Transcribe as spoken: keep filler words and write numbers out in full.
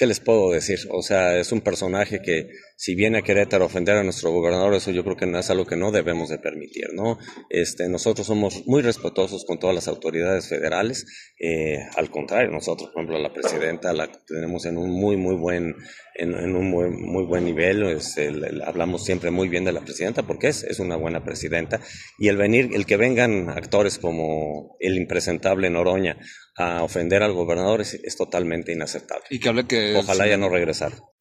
¿qué les puedo decir? O sea, es un personaje que si viene a Querétaro a ofender a nuestro gobernador, eso yo creo que no es algo que no debemos de permitir, ¿no? Este, nosotros somos muy respetuosos con todas las autoridades federales, eh, al contrario, nosotros, por ejemplo, a la presidenta la tenemos en un muy, muy buen, en, en un muy, muy buen nivel, es el, hablamos siempre muy bien de la presidenta porque es, es una buena presidenta, y el venir, el que vengan actores como el impresentable Noroña a ofender al gobernador es, es totalmente inaceptable. Y que hable que Ojalá ya se- no regresar.